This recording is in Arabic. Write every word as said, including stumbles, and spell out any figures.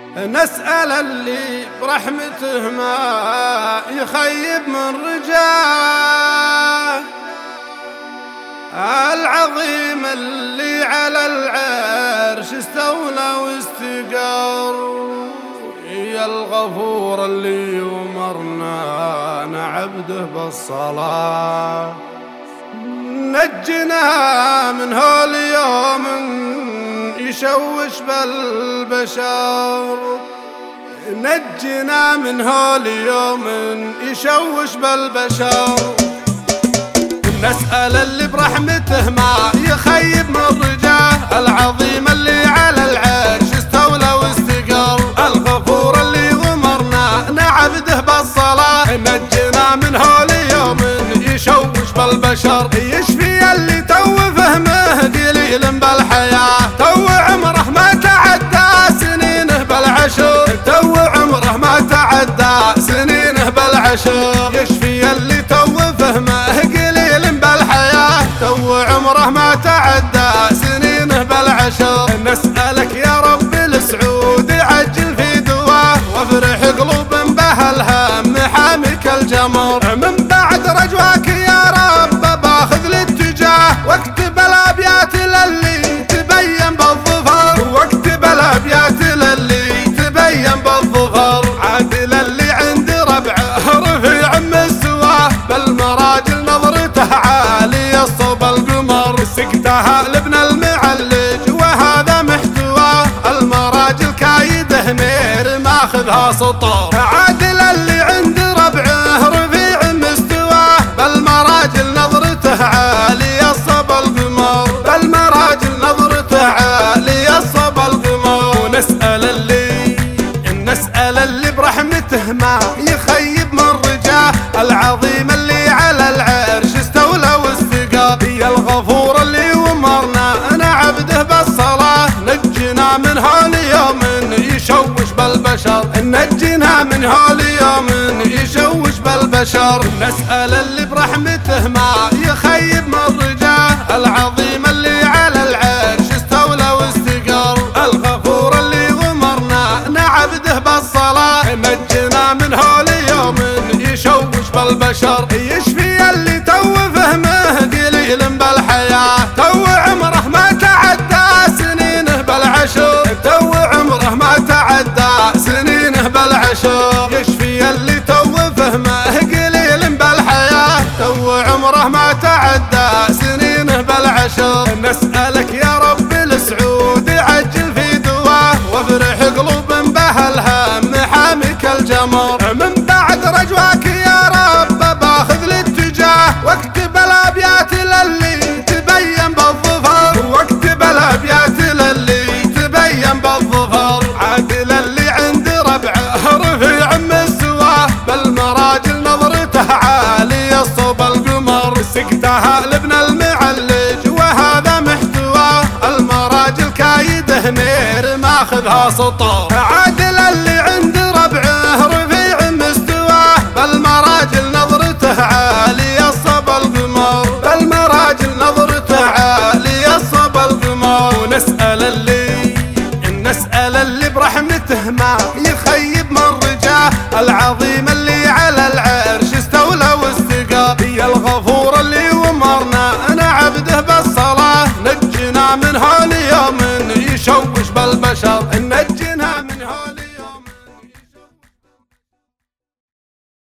نسأل اللي برحمته ما يخيب من رجاه، العظيم اللي على العرش استولى واستقر، يا الغفور اللي يمرنا نعبده بالصلاة. نجنا من هول يوم يشوش بالبشر، نجنا من هول يوم يشوش بالبشر. نسأل اللي برحمته ما يخيب من رجاه، العظيم اللي على العرش استولى واستقر، الغفور اللي غمرنا نعبده بالصلاة. نجنا من هول يوم يشوش بالبشر، يشفي اللي تو فهمه قليل بالحياة، تو عمره ما تعدى سنينه بالعشر، تو عمره ما تعدى سنينه بالعشر. يشفي اللي تو فهمه قليل بالحياة، تو عمره ما تعدى سنينه بالعشر. نسألك يا رب السعود عجل في دواه، وافرح قلوب بهالهم حامك الجمر. من بعد رجواك يا رب باخذ الاتجاه، واكتب الابيات للي تبين بالظفر، واكتب الابيات للي تبين بالظفر. عادل اللي عند ربعه رفيع مستواه، بالمراجل نظرته عالية صوب القمر، سقتها لابن المعلج وهذا محتواه، المراجل كايده نير ماخذها سطور. عادل اللي عند ربعه رفيع مستواه، بالمراجل نظرته عالية صوب القمر، بالمراجل نظرته عالية صوب القمر. ونسأل اللي نسأل اللي برحمته ما يخيب من رجاه، العظيم اللي على العرش استولى واستقر، يا الغفور اللي ومرنا نعبده بالصلاة. نجنا من هول يوم يشوش بالبشر، نجنا من هول يوم يشوش بالبشر. نسأل اللي برحمته ما يخيب من رجاه، العظيم اللي على العرش استولى واستقر، الغفور اللي غمرنا نعبده بالصلاة. نجنا من هول يوم يشوش بالبشر، يشفي اللي تو فهمه قليل بالحياة، تو عمره ما تعدى سنينه بالعشر، تو عمره ما تعدى سنينه بالعشر. يشفي اللي تو فهمه قليل بالحياة، تو عمره ما تعدى سنينه بالعشر. نسألك يا رب السعود عجل في دواه، وافرح قلوب بهالهم حامك الجمر. من بعد رجواك يا رب باخذ الاتجاه، واكتب الابيات للي تبين بالظفر، واكتب الابيات للي تبين بالظفر. عادل اللي عند ربعه رفيع مستواه، بالمراجل نظرته عالية صوب القمر، سقتها لابن المعلج وهذا محتواه، المراجل كايده نير ماخذها سطور. عادل اللي عند ربعه رفيع مستواه، بالمراجل نظرته عالية صوب القمر، بالمراجل نظرته عالية صوب القمر. ونسأل اللي نسأل اللي برحمته ما يخيب من رجاه، العظيم اللي على العرش استولى واستقر، يا الغفور اللي ومرنا نعبده بالصلاة. نجنا من هول يوم يشوش بالبشر،